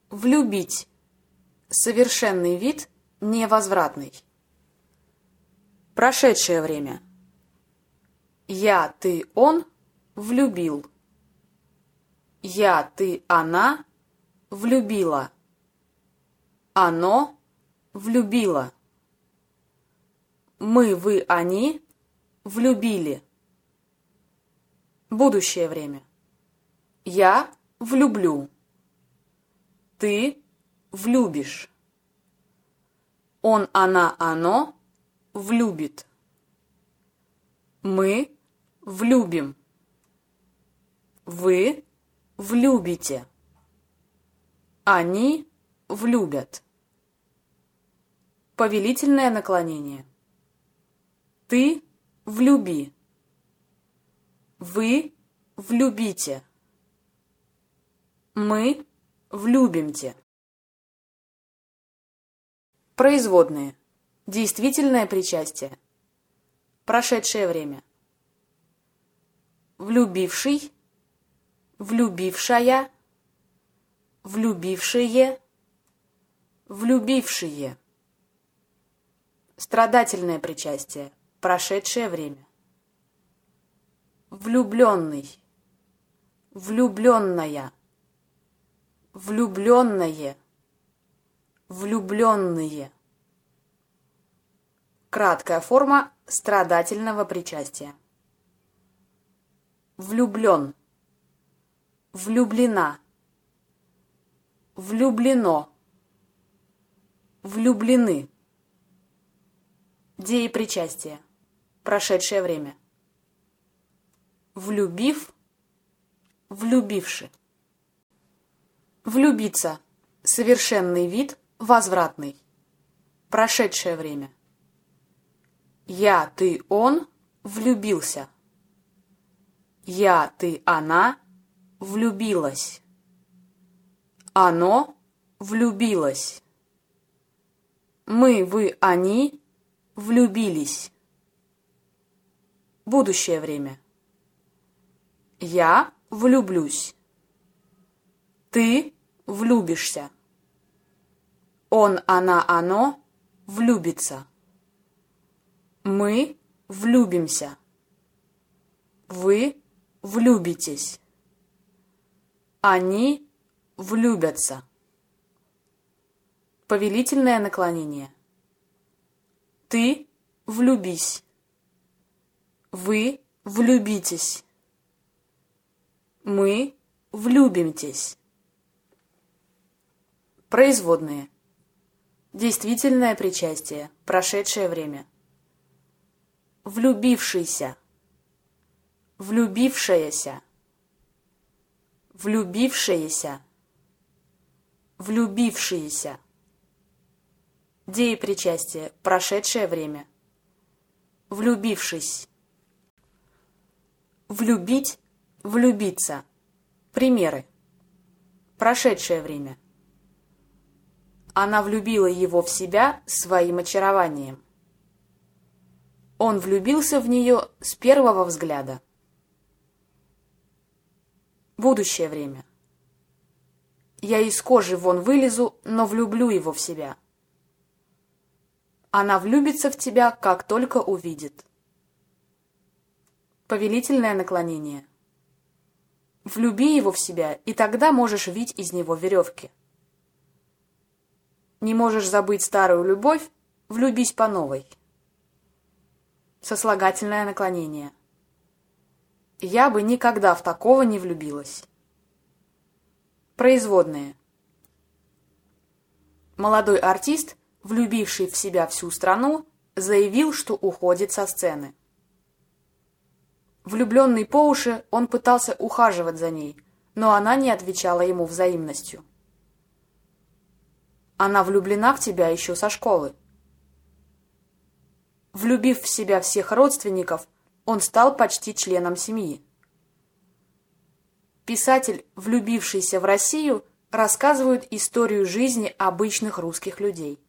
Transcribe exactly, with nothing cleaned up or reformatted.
Влюбить. Совершенный вид, невозвратный. Прошедшее время. Я, ты, он влюбил. Я, ты, она влюбила. Оно влюбило. Мы, вы, они влюбили. Будущее время. Я влюблю. Ты влюбишь. Он, она, оно влюбит. Мы влюбим. Вы влюбите. Они влюбят. Повелительное наклонение. Ты влюби. Вы влюбите. Мы влюбимте. Производные. Действительное причастие. Прошедшее время. Влюбивший, влюбившая, влюбившие, влюбившие. Страдательное причастие. Прошедшее время. Влюбленный, влюбленная, влюбленное, влюбленные. Краткая форма страдательного причастия. Влюблен, влюблена, влюблено, влюблены. Деепричастие. Прошедшее время. Влюбив, влюбивши. Влюбиться. Совершенный вид, возвратный. Прошедшее время. Я, ты, он влюбился. Я, ты, она влюбилась. Оно влюбилось. Мы, вы, они влюбились. Будущее время. Я влюблюсь. Ты влюбишься. Он, она, оно влюбится. Мы влюбимся. Вы влюбитесь. Они влюбятся. Повелительное наклонение. Ты влюбись. Вы влюбитесь. Мы влюбимтесь. Производные. Действительное причастие. Прошедшее время. Влюбившийся. Влюбившаяся. Влюбившаяся. Влюбившиеся. Деепричастие. Прошедшее время. Влюбившись. Влюбить. Влюбиться. Примеры. Прошедшее время. Она влюбила его в себя своим очарованием. Он влюбился в нее с первого взгляда. Будущее время. Я из кожи вон вылезу, но влюблю его в себя. Она влюбится в тебя, как только увидит. Повелительное наклонение. Влюби его в себя, и тогда можешь вить из него веревки. Не можешь забыть старую любовь, влюбись по новой. Сослагательное наклонение. Я бы никогда в такого не влюбилась. Производные. Молодой артист, влюбивший в себя всю страну, заявил, что уходит со сцены. Влюбленный по уши, он пытался ухаживать за ней, но она не отвечала ему взаимностью. Она влюблена в тебя еще со школы. Влюбив в себя всех родственников, он стал почти членом семьи. Писатель, влюбившийся в Россию, рассказывает историю жизни обычных русских людей.